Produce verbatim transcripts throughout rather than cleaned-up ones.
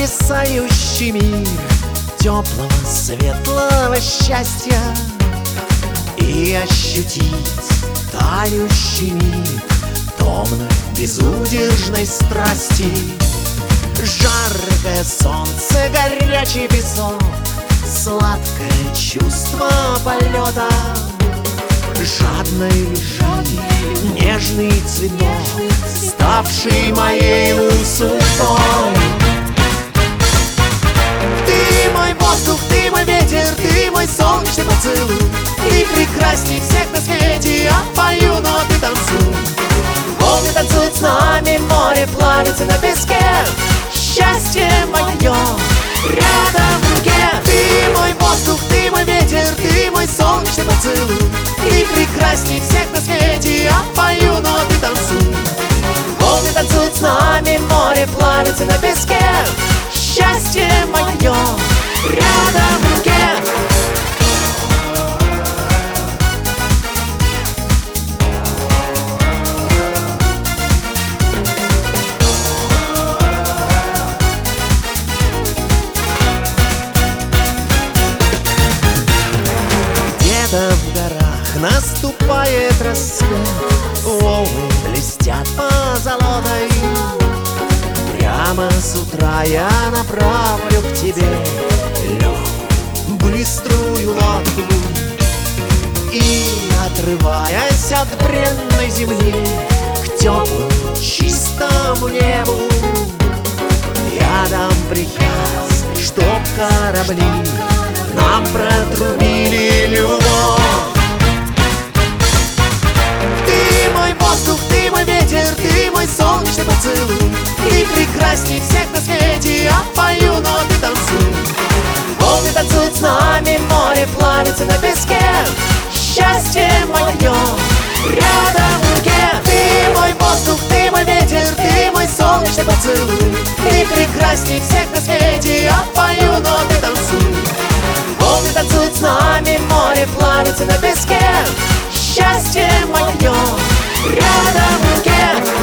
потрясающий мир теплого, светлого счастья и ощутить тающий миг томной, безудержной страсти. Жаркое солнце, горячий песок, сладкое чувство полета, жадной любви, нежный цветок, ставший моей судьбой. Ты мой воздух, ты мой ветер, ты мой солнечный поцелуй. Ты прекрасней всех на свете, я пою, но ты танцуй. Волны танцуют с нами, море плавится на песке. Счастье мое рядом в руке. Ты мой воздух, ты мой ветер, ты мой солнечный поцелуй. Ты прекрасней всех на свете, я пою, но ты танцуй. Волны танцуют с нами, море плавится на песке. Счастье мое рядом в руке. В горах наступает рассвет, волны блестят позолотой. Прямо с утра я направлю к тебе легкую, быструю лодку. И, отрываясь от бренной земли к теплому, чистому небу, я дам приказ, чтоб корабли нам протрубили любовь. Ты мой воздух, ты мой ветер, ты мой солнечный поцелуй. Ты прекрасней всех на свете, я пою, но ты танцуй. Волны танцуют с нами, море плавится на песке. Счастье мое рядом в руке. Ты мой воздух, ты мой ветер, ты мой солнечный поцелуй. Ты прекрасней всех на свете, я пою, но ты танцуй. Волны танцуют с нами, море плавится на песке. Счастье мое рядом в руке.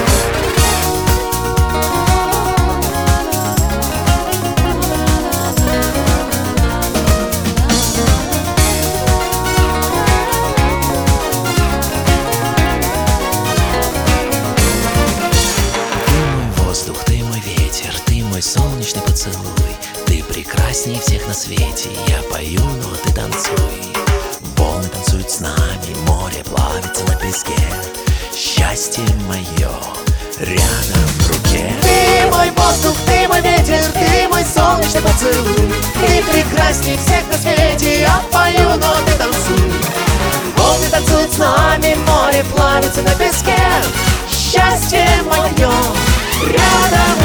Солнечный поцелуй, ты прекрасней всех на свете. Я пою, но ты танцуй. Волны танцуют с нами, море плавится на песке. Счастье мое рядом в руке. Ты мой воздух, ты мой ветер, ты мой солнечный поцелуй. Ты прекрасней всех на свете, я пою, но ты танцуй. Волны танцуют с нами, море плавится на песке. Счастье мое рядом